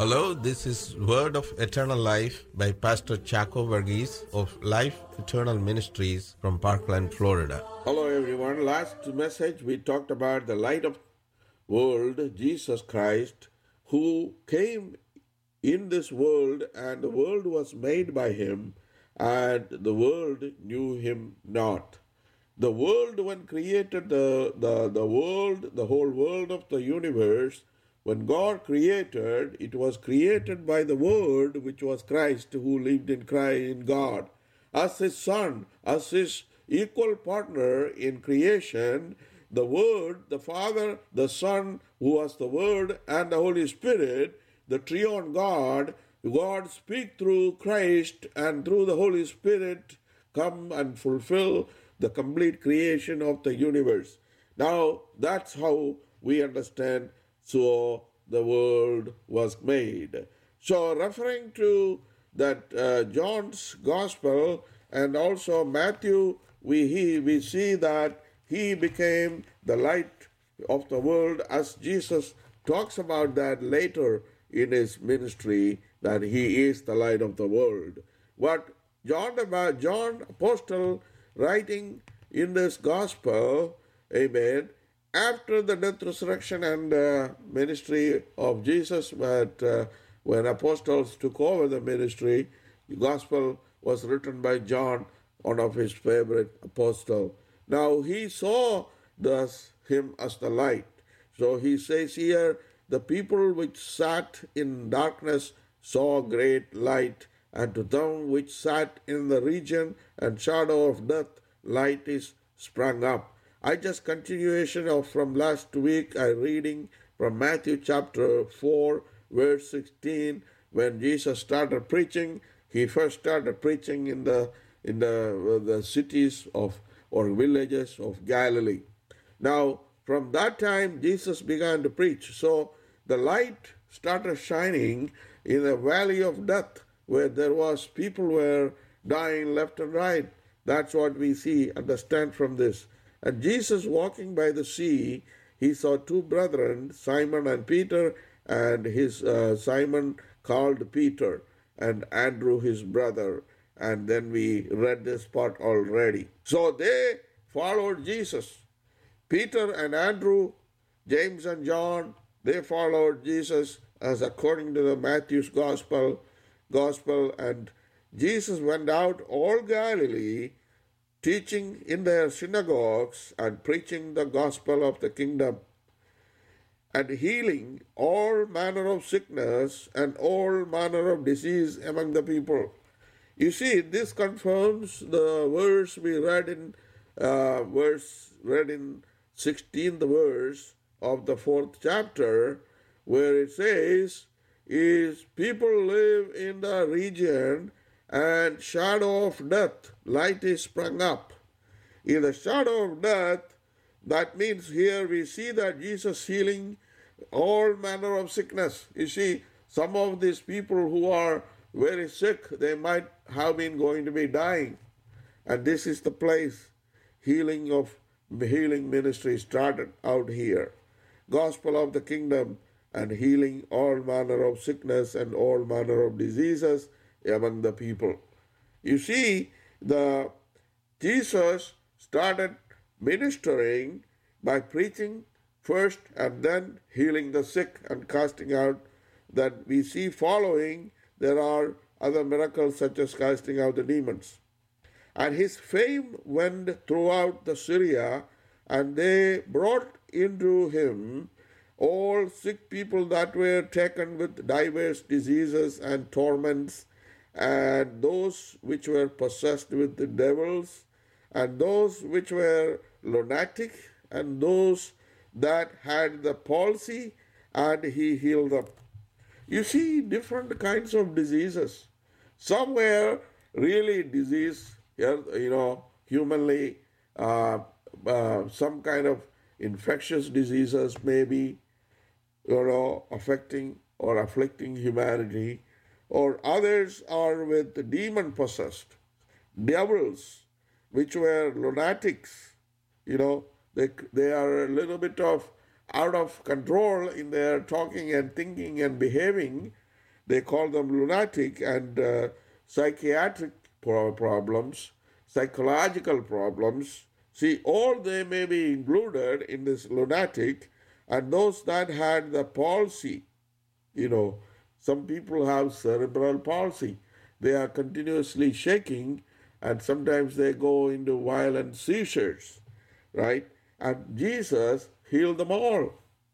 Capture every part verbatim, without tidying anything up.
Hello, this is Word of Eternal Life by Pastor Chaco Verghese of Life Eternal Ministries from Parkland, Florida. Hello everyone. Last message we talked about the light of world, Jesus Christ, who came in this world and the world was made by him and the world knew him not. The world, when created the, the, the world, the whole world of the universe, when God created, it was created by the Word, which was Christ, who lived in Christ, in God. As his Son, as his equal partner in creation, the Word, the Father, the Son, who was the Word, and the Holy Spirit, the triune God, God speak through Christ and through the Holy Spirit come and fulfill the complete creation of the universe. Now, that's how we understand so the world was made. So referring to that uh, John's Gospel and also Matthew, we, he, we see that he became the light of the world, as Jesus talks about that later in his ministry, that he is the light of the world. What John, John Apostle writing in this Gospel, amen, after the death, resurrection, and uh, ministry of Jesus, but uh, when apostles took over the ministry, the Gospel was written by John, one of his favorite apostles. Now he saw thus him as the light. So he says here, the people which sat in darkness saw great light, and to them which sat in the region and shadow of death, light is sprung up. I just continuation of from last week, I reading from Matthew chapter four, verse sixteen. When Jesus started preaching, he first started preaching in the in the the cities of or villages of Galilee. Now, from that time, Jesus began to preach. So the light started shining in the valley of death, where there was people were dying left and right. That's what we see, understand from this. And Jesus walking by the sea, he saw two brethren, Simon and Peter, and his uh, Simon called Peter, and Andrew his brother. And then we read this part already. So they followed Jesus. Peter and Andrew, James and John, they followed Jesus as according to the Matthew's gospel, gospel. And Jesus went out all Galilee, teaching in their synagogues and preaching the gospel of the kingdom, and healing all manner of sickness and all manner of disease among the people. You see, this confirms the verse we read in uh, verse read in sixteenth verse of the fourth chapter, where it says, "Is people live in the region and shadow of death, light is sprung up." In the shadow of death, that means here we see that Jesus healing all manner of sickness. You see, some of these people who are very sick, they might have been going to be dying. And this is the place healing of healing ministry started out here. Gospel of the kingdom and healing all manner of sickness and all manner of diseases among the people. You see, the Jesus started ministering by preaching first and then healing the sick and casting out. That we see following, there are other miracles such as casting out the demons. And his fame went throughout the Syria, and they brought into him all sick people that were taken with diverse diseases and torments, and those which were possessed with the devils, and those which were lunatic, and those that had the palsy, and he healed them. You see different kinds of diseases. Some were really disease, you know, humanly, uh, uh, some kind of infectious diseases maybe, you know, affecting or afflicting humanity. Or others are with demon-possessed, devils, which were lunatics. You know, they, they are a little bit of out of control in their talking and thinking and behaving, They call them lunatic, and uh, psychiatric pro- problems, psychological problems. See, all they may be included in this lunatic, and those that had the palsy. You know, some people have cerebral palsy. They are continuously shaking, and sometimes they go into violent seizures, right? And Jesus healed them all.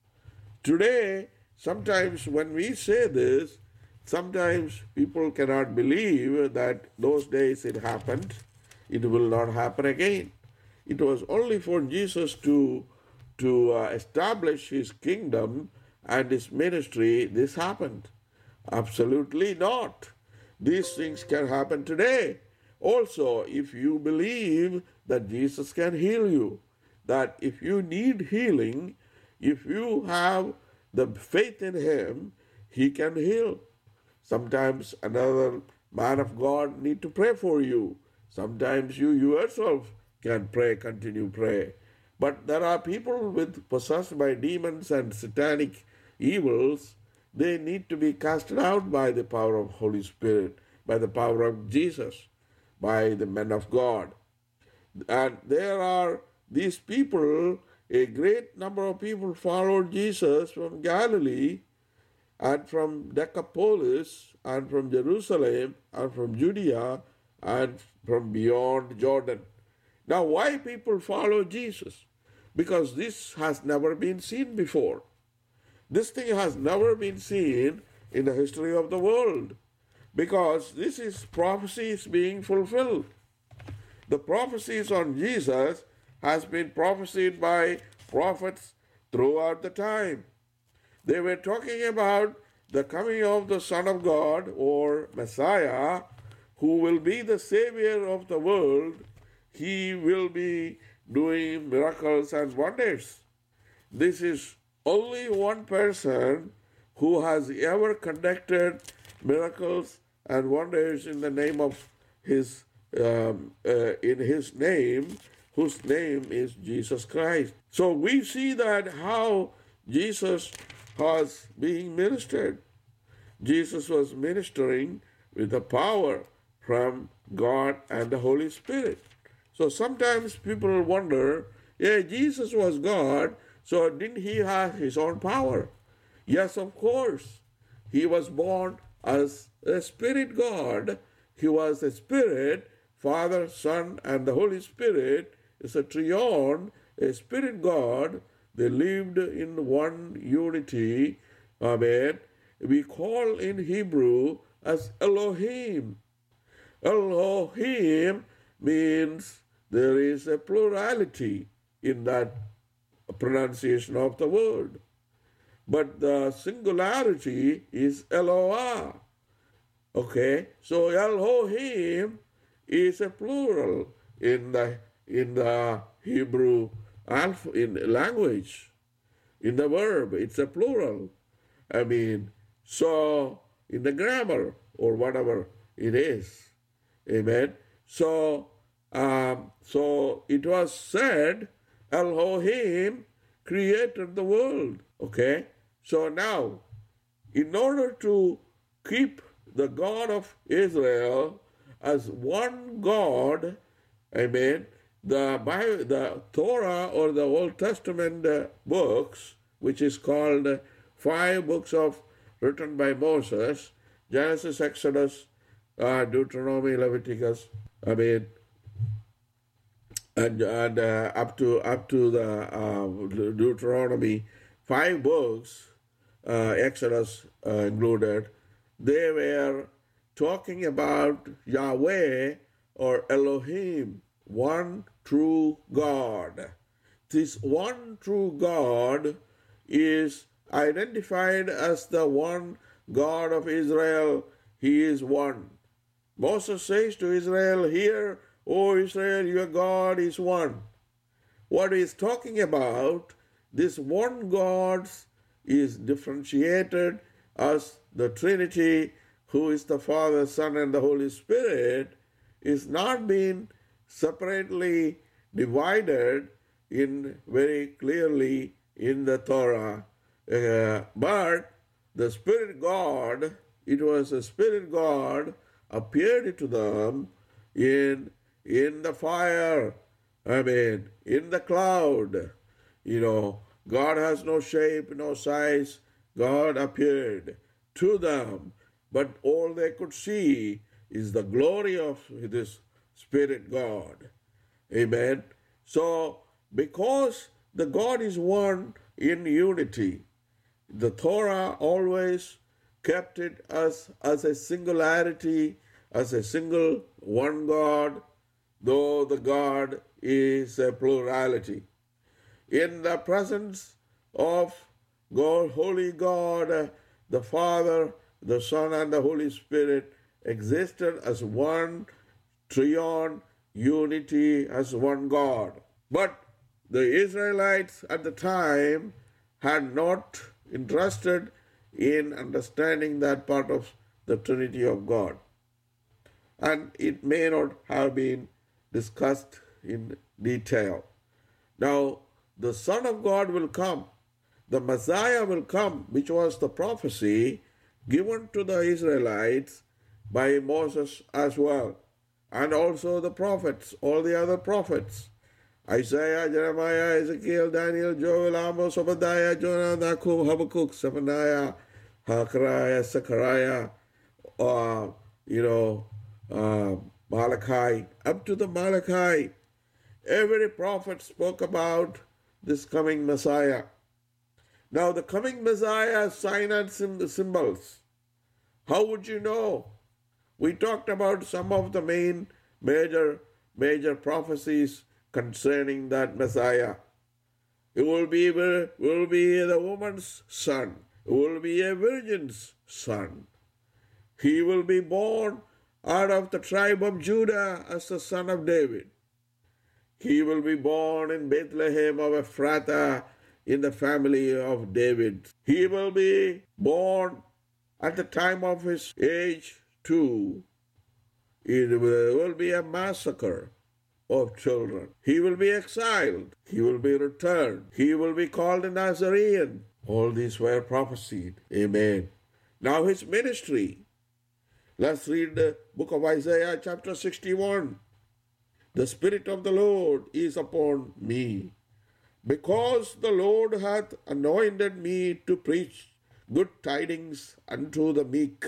Today, sometimes when we say this, sometimes people cannot believe that those days it happened. It will not happen again. It was only for Jesus to, to uh, establish his kingdom and his ministry, this happened. Absolutely not. These things can happen today. Also, if you believe that Jesus can heal you, that if you need healing, if you have the faith in him, he can heal. Sometimes another man of God need to pray for you. Sometimes you yourself can pray, continue pray. But there are people with possessed by demons and satanic evils. They need to be casted out by the power of Holy Spirit, by the power of Jesus, by the men of God. And there are these people, a great number of people followed Jesus from Galilee and from Decapolis and from Jerusalem and from Judea and from beyond Jordan. Now, why people follow Jesus? Because this has never been seen before. This thing has never been seen in the history of the world, because this is prophecies being fulfilled. The prophecies on Jesus has been prophesied by prophets throughout the time. They were talking about the coming of the Son of God, or Messiah, who will be the Savior of the world. He will be doing miracles and wonders. This is only one person who has ever conducted miracles and wonders in the name of his um, uh, in his name, whose name is Jesus Christ. So we see that how Jesus was being ministered. Jesus was ministering with the power from God and the Holy Spirit. So sometimes people wonder, yeah, Jesus was God, so didn't he have his own power? Yes, of course. He was born as a spirit God. He was a spirit. Father, Son, and the Holy Spirit is a triune, a spirit God. They lived in one unity. Amen. We call in Hebrew as Elohim. Elohim means there is a plurality in that pronunciation of the word. But the singularity is Eloah. Okay, so Elohim is a plural in the in the Hebrew alpha, in language. In the verb, it's a plural. I mean, so in the grammar or whatever it is. Amen. So um, so it was said Elohim created the world. Okay. So now, in order to keep the God of Israel as one God, amen, the Bible, the Torah or the Old Testament uh, books, which is called uh, five books of written by Moses, Genesis, Exodus, uh, Deuteronomy, Leviticus, I mean, and, and uh, up to up to the uh, Deuteronomy, five books, uh, Exodus uh, included, they were talking about Yahweh or Elohim, one true God. This one true God is identified as the one God of Israel. He is one. Moses says to Israel, "Hear, O Israel, your God is one." What he is talking about, this one God is differentiated as the Trinity, who is the Father, Son, and the Holy Spirit, is not being separately divided in very clearly in the Torah. Uh, but the Spirit God it was the Spirit God appeared to them in, in the fire, I mean, in the cloud. You know, God has no shape, no size. God appeared to them, but all they could see is the glory of this Spirit God. Amen. So, because the God is one in unity, the Torah always kept it as, as a singularity, as a single one God, though the God is a plurality. In the presence of God, Holy God, uh, the Father, the Son, and the Holy Spirit existed as one triune unity, as one God. But the Israelites at the time had not interested in understanding that part of the Trinity of God. And it may not have been discussed in detail. Now, the Son of God will come. The Messiah will come, which was the prophecy given to the Israelites by Moses as well, and also the prophets, all the other prophets. Isaiah, Jeremiah, Ezekiel, Daniel, Joel, Amos, Obadiah, Jonah, Nahum, Habakkuk, Zephaniah, Hachariah, Zechariah, uh, you know, uh, Malachi, up to the Malachi. Every prophet spoke about this coming Messiah. Now, the coming Messiah has sign and symbols. How would you know? We talked about some of the main major, major prophecies concerning that Messiah. It will be, will be the woman's son. It will be a virgin's son. He will be born out of the tribe of Judah as the son of David. He will be born in Bethlehem of Ephrathah in the family of David. He will be born at the time of his age too. It will be a massacre of children. He will be exiled. He will be returned. He will be called a Nazarene. All these were prophesied. Amen. Now his ministry. Let's read the book of Isaiah chapter sixty-one. The Spirit of the Lord is upon me, because the Lord hath anointed me to preach good tidings unto the meek.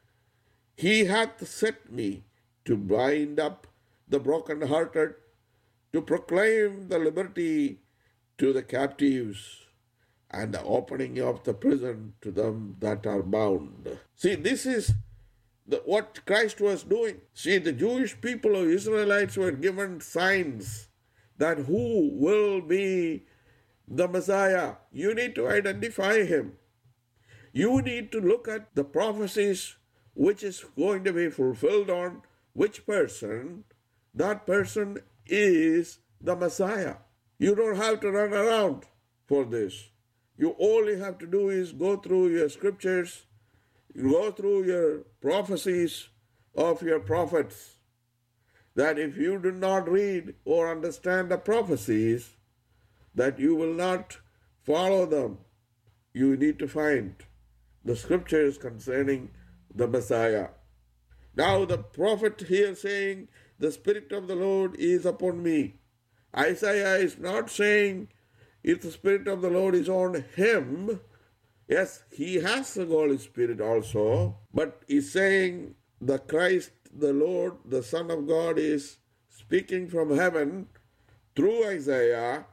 He hath set me to bind up the brokenhearted, to proclaim the liberty to the captives, and the opening of the prison to them that are bound. See, this is the, what Christ was doing. See, the Jewish people of Israelites were given signs that who will be the Messiah. You need to identify him. You need to look at the prophecies which is going to be fulfilled on which person. That person is the Messiah. You don't have to run around for this. You only have to do is go through your scriptures, go through your prophecies of your prophets, that if you do not read or understand the prophecies, that you will not follow them. You need to find the scriptures concerning the Messiah. Now the prophet here saying, the Spirit of the Lord is upon me. Isaiah is not saying if the Spirit of the Lord is on him. Yes, he has the Holy Spirit also, but he's saying the Christ, the Lord, the Son of God is speaking from heaven through Isaiah,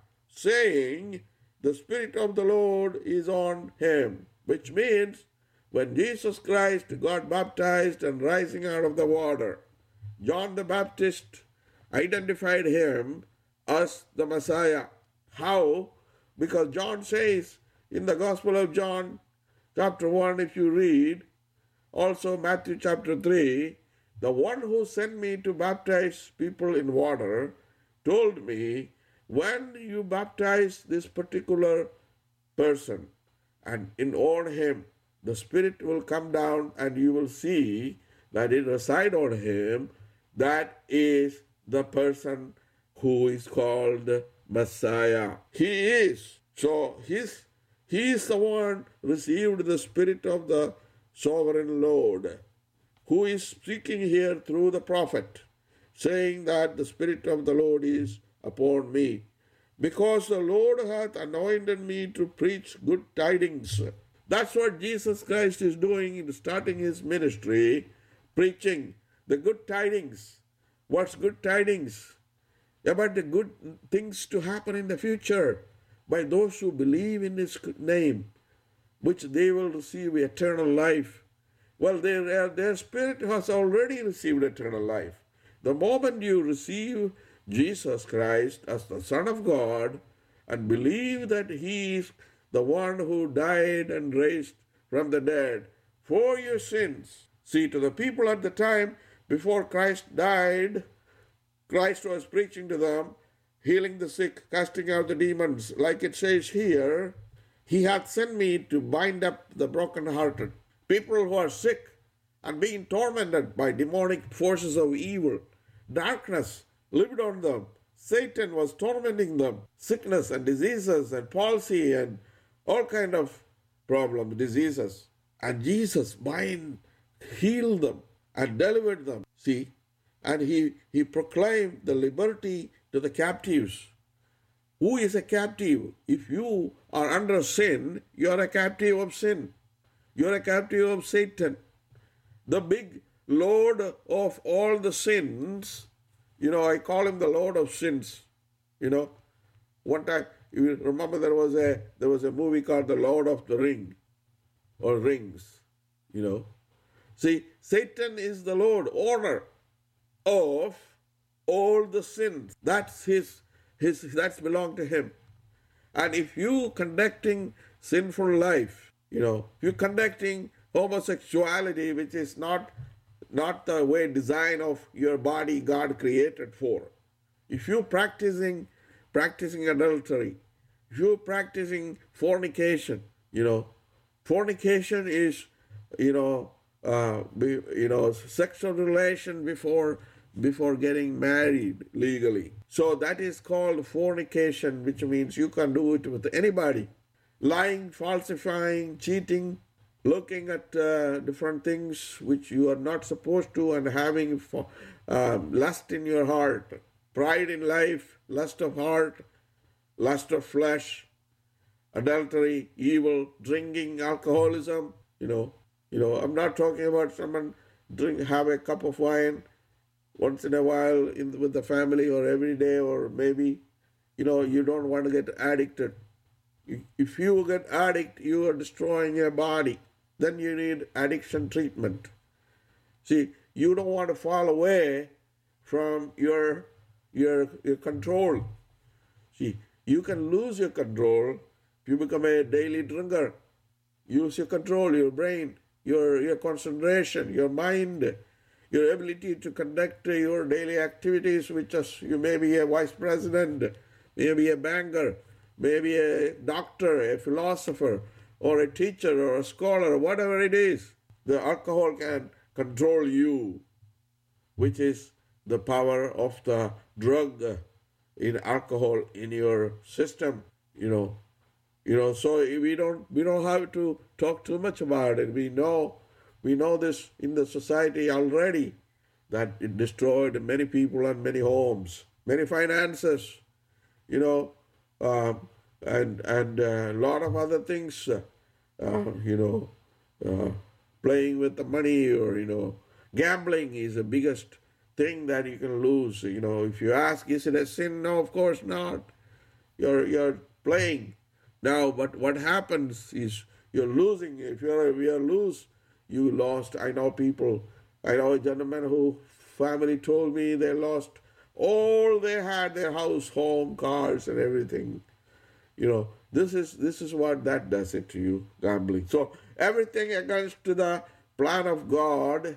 saying the Spirit of the Lord is on him, which means when Jesus Christ got baptized and rising out of the water, John the Baptist identified him as the Messiah. How? Because John says in the Gospel of John, chapter one, if you read, also Matthew chapter three, the one who sent me to baptize people in water told me, when you baptize this particular person and in on him, the Spirit will come down and you will see that it reside on him. That is the person who is called Messiah. He is. So his, he is the one received the Spirit of the sovereign Lord, who is speaking here through the prophet, saying that the Spirit of the Lord is upon me, because the Lord hath anointed me to preach good tidings. That's what Jesus Christ is doing in starting his ministry, preaching the good tidings. What's good tidings? About the good things to happen in the future by those who believe in his name, which they will receive eternal life. Well, their, their spirit has already received eternal life. The moment you receive Jesus Christ as the Son of God and believe that he is the one who died and raised from the dead for your sins. See, to the people at the time before Christ died, Christ was preaching to them, healing the sick, casting out the demons. Like it says here, he hath sent me to bind up the brokenhearted. People who are sick and being tormented by demonic forces of evil. Darkness lived on them. Satan was tormenting them. Sickness and diseases and palsy and all kind of problems, diseases. And Jesus bind, healed them and delivered them. See, and he, he proclaimed the liberty to the captives. Who is a captive? If you are under sin, you are a captive of sin. You are a captive of Satan. The big Lord of all the sins, you know, I call him the Lord of sins. You know, one time, you remember there was a there was a movie called The Lord of the Ring, or Rings, you know. See, Satan is the Lord, owner of all the sins. That's his, his that's belong to him. And if you conducting sinful life, you know, if you conducting homosexuality, which is not not the way design of your body God created for. If you practicing practicing adultery, if you practicing fornication, you know, fornication is, you know, uh, be, you know, sexual relation before before getting married legally. So that is called fornication, which means you can do it with anybody. Lying, falsifying, cheating, looking at uh, different things which you are not supposed to, and having for, uh, lust in your heart, pride in life, lust of heart, lust of flesh, adultery, evil, drinking, alcoholism. You know, you know. I'm not talking about someone drink have a cup of wine once in a while in with the family, or every day, or maybe, you know, you don't want to get addicted. If you get addict, you are destroying your body. Then you need addiction treatment. See, you don't want to fall away from your, your, your control. See, you can lose your control if you become a daily drinker. Use your control, your brain, your, your concentration, your mind, your ability to conduct your daily activities, which is, you may be a vice president, maybe a banker, maybe a doctor, a philosopher, or a teacher, or a scholar, or whatever it is. The alcohol can control you, which is the power of the drug in alcohol in your system, you know. You know, so we don't we don't have to talk too much about it. We know we know this in the society already, that it destroyed many people and many homes, many finances, you know, um, and and a lot of other things, uh, uh, you know, uh, playing with the money, or, you know, gambling is the biggest thing that you can lose. You know, if you ask, is it a sin? No, of course not. You're you're playing now, but what happens is you're losing. If you're if you lose, you lost. I know people. I know a gentleman who family told me they lost all they had, their house, home, cars, and everything. You know, this is this is what that does it to you, gambling. So everything against the plan of God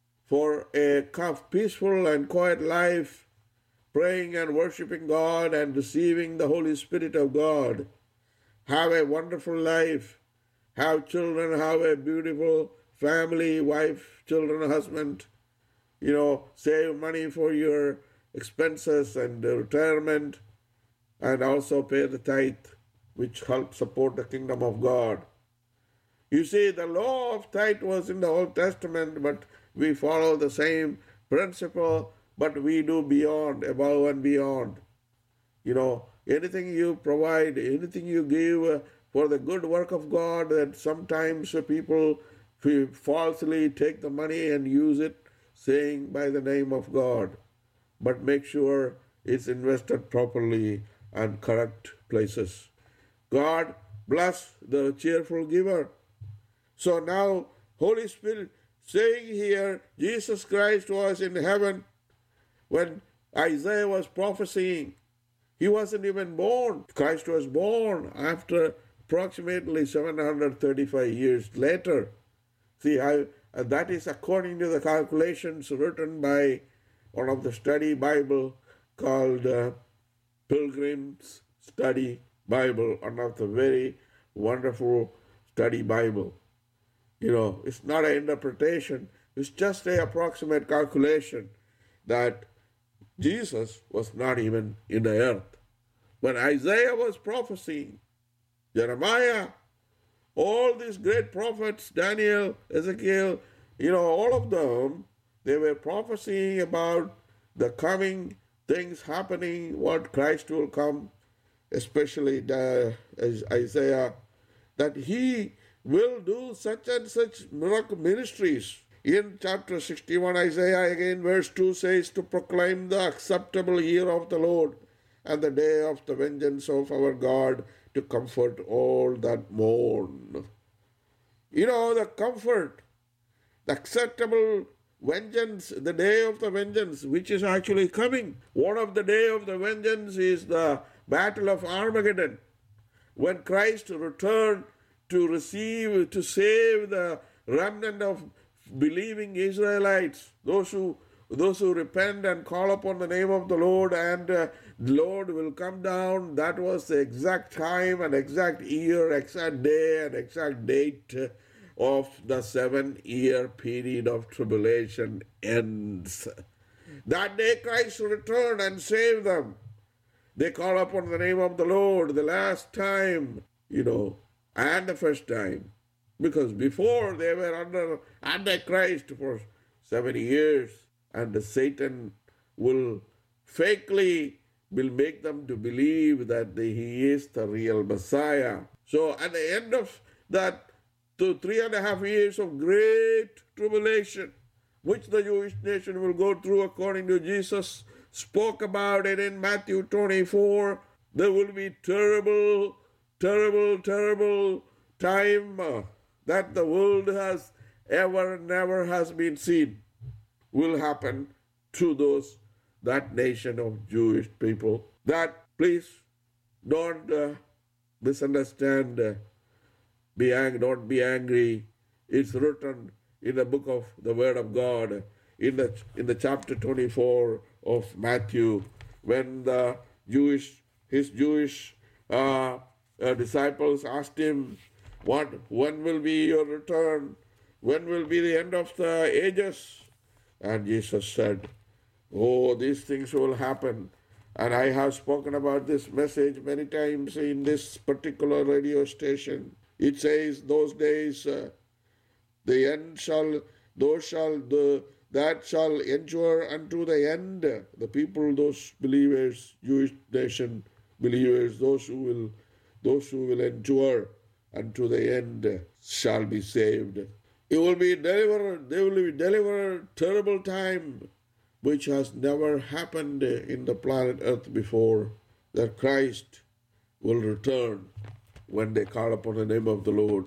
for a peaceful and quiet life, praying and worshiping God and receiving the Holy Spirit of God. Have a wonderful life. Have children. Have a beautiful family, wife, children, husband. You know, save money for your expenses and retirement, and also pay the tithe, which helps support the kingdom of God. You see, the law of tithe was in the Old Testament, but we follow the same principle, but we do beyond, above and beyond. You know, anything you provide, anything you give uh, for the good work of God, that sometimes uh, people f- falsely take the money and use it, saying by the name of God. But make sure it's invested properly and correct places. God bless the cheerful giver. So now, Holy Spirit saying here, Jesus Christ was in heaven when Isaiah was prophesying. He wasn't even born. Christ was born after approximately seven hundred thirty-five years later. See, I, uh, that is according to the calculations written by one of the study Bible called uh, Pilgrim's Study Bible, one of the very wonderful study Bible. You know, it's not an interpretation. It's just an approximate calculation that Jesus was not even in the earth. When Isaiah was prophesying, Jeremiah, all these great prophets, Daniel, Ezekiel, you know, all of them, they were prophesying about the coming things happening, what Christ will come, especially the, Isaiah, that he will do such and such miracle ministries. In chapter sixty-one, Isaiah again, verse two says, to proclaim the acceptable year of the Lord and the day of the vengeance of our God, to comfort all that mourn. You know, the comfort, the acceptable vengeance, the day of the vengeance, which is actually coming. One of the day of the vengeance is the battle of Armageddon, when Christ returned to receive, to save the remnant of believing Israelites, those who those who repent and call upon the name of the Lord, and uh, the Lord will come down. That was the exact time and exact year, exact day and exact date of the seven-year period of tribulation ends. That day Christ will return and save them. They call upon the name of the Lord the last time, you know, and the first time. Because before they were under Antichrist for seventy years, and Satan will fakely will make them to believe that the, he is the real Messiah. So at the end of that two, three and a half years of great tribulation, which the Jewish nation will go through according to Jesus spoke about it in Matthew twenty-four, there will be terrible, terrible, terrible time uh, that the world has ever, never has been seen will happen to those, that nation of Jewish people. That, please, don't uh, misunderstand, uh, be ang- don't be angry. It's written in the book of the Word of God, in the in the chapter twenty-four of Matthew, when the Jewish, his Jewish uh, uh, disciples asked him, "What? When will be your return? When will be the end of the ages?" And Jesus said, "Oh, these things will happen." And I have spoken about this message many times in this particular radio station. It says, "Those days, uh, the end shall, those shall, the that shall endure unto the end." The people, those believers, Jewish nation believers, those who will, those who will endure unto the end shall be saved. It will be delivered. They will be delivered. Terrible time, which has never happened in the planet Earth before, that Christ will return when they call upon the name of the Lord.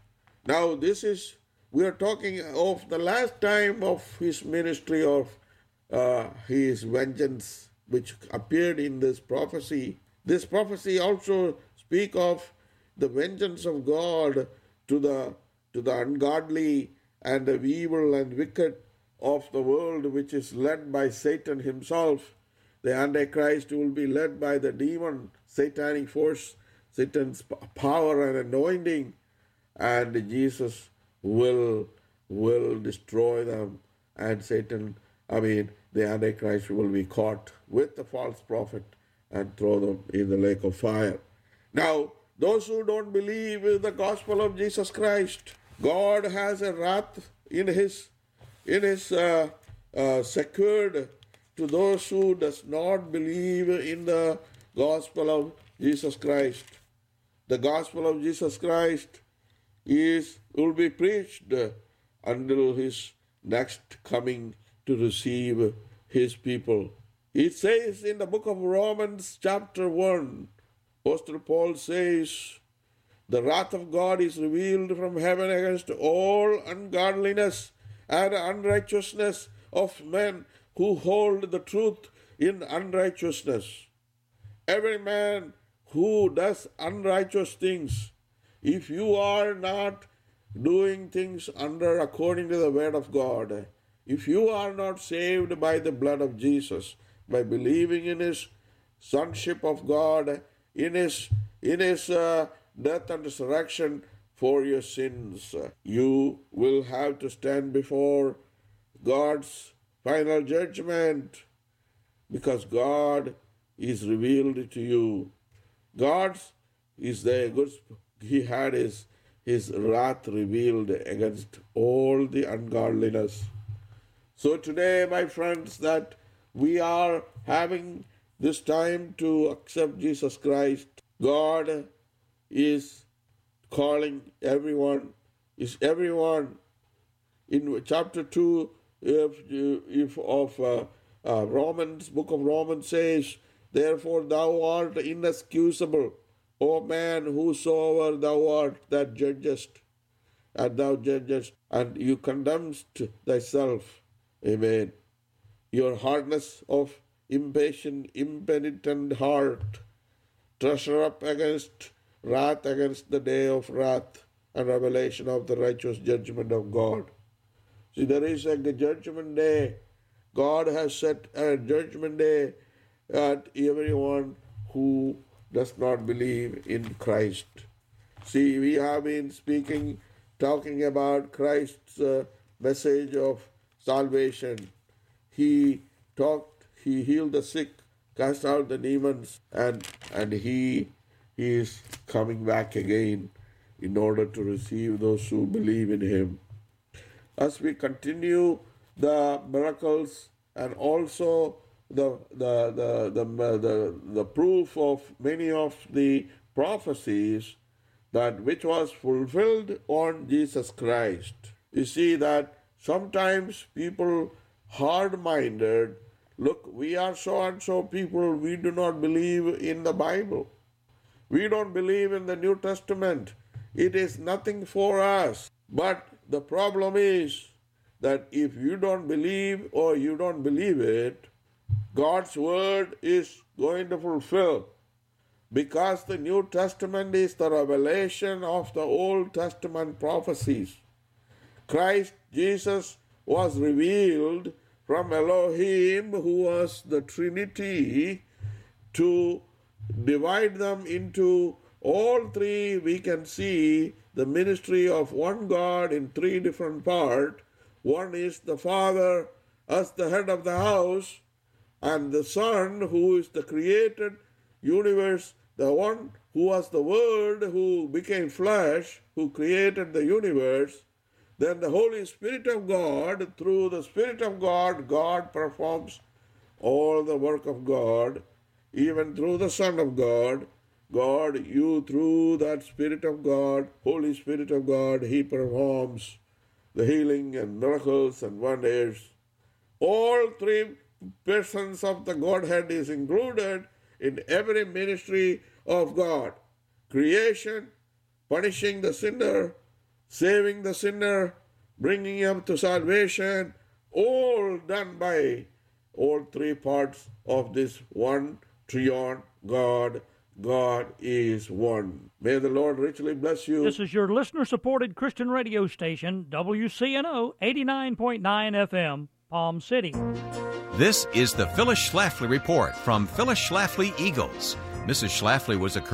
Now, this is, we are talking of the last time of his ministry of uh, his vengeance, which appeared in this prophecy. This prophecy also speak of the vengeance of God to the to the ungodly and the evil and wicked of the world, which is led by Satan himself. The Antichrist will be led by the demon, satanic force, Satan's power and anointing, and Jesus will will destroy them, and Satan, I mean, the Antichrist will be caught with the false prophet and throw them in the lake of fire. Now, those who don't believe in the gospel of Jesus Christ. God has a wrath in his, in his uh, uh, secured to those who does not believe in the gospel of Jesus Christ. The gospel of Jesus Christ is will be preached until his next coming to receive his people. It says in the book of Romans chapter one, Apostle Paul says, the wrath of God is revealed from heaven against all ungodliness and unrighteousness of men who hold the truth in unrighteousness. Every man who does unrighteous things, if you are not doing things under according to the word of God, if you are not saved by the blood of Jesus, by believing in his sonship of God, in his in his uh, death and resurrection for your sins, you will have to stand before God's final judgment, because God is revealed to you. God's is the good. He had his his wrath revealed against all the ungodliness. So today, my friends, that we are having this time to accept Jesus Christ, God is calling everyone. Is everyone in chapter two if, if of uh, uh, Romans, book of Romans says, therefore thou art inexcusable, O man, whosoever thou art that judgest, and thou judgest, and you condemnest thyself. Amen. Your hardness of impatient, impenitent heart, treasure up against wrath, against the day of wrath and revelation of the righteous judgment of God. See, there is a judgment day. God has set a judgment day at everyone who does not believe in Christ. See, we have been speaking, talking about Christ's uh, message of salvation. He talked, he healed the sick, cast out the demons, and, and he, he is coming back again in order to receive those who believe in him. As we continue the miracles and also the the the the the, the proof of many of the prophecies that which was fulfilled on Jesus Christ, you see that sometimes people hard-minded, look, we are so-and-so people, we do not believe in the Bible. We don't believe in the New Testament. It is nothing for us. But the problem is that if you don't believe or you don't believe it, God's word is going to fulfill, because the New Testament is the revelation of the Old Testament prophecies. Christ Jesus was revealed from Elohim, who was the Trinity, to divide them into all three. We can see the ministry of one God in three different parts. One is the Father as the head of the house, and the Son, who is the created universe, the one who was the Word, who became flesh, who created the universe. Then the Holy Spirit of God, through the Spirit of God, God performs all the work of God, even through the Son of God. God, you through that Spirit of God, Holy Spirit of God, He performs the healing and miracles and wonders. All three persons of the Godhead is included in every ministry of God. Creation, punishing the sinner, saving the sinner, bringing him to salvation, all done by all three parts of this one triune God. God is one. May the Lord richly bless you. This is your listener-supported Christian radio station, W C N O eighty-nine point nine F M, Palm City. This is the Phyllis Schlafly Report from Phyllis Schlafly Eagles. Missus Schlafly was a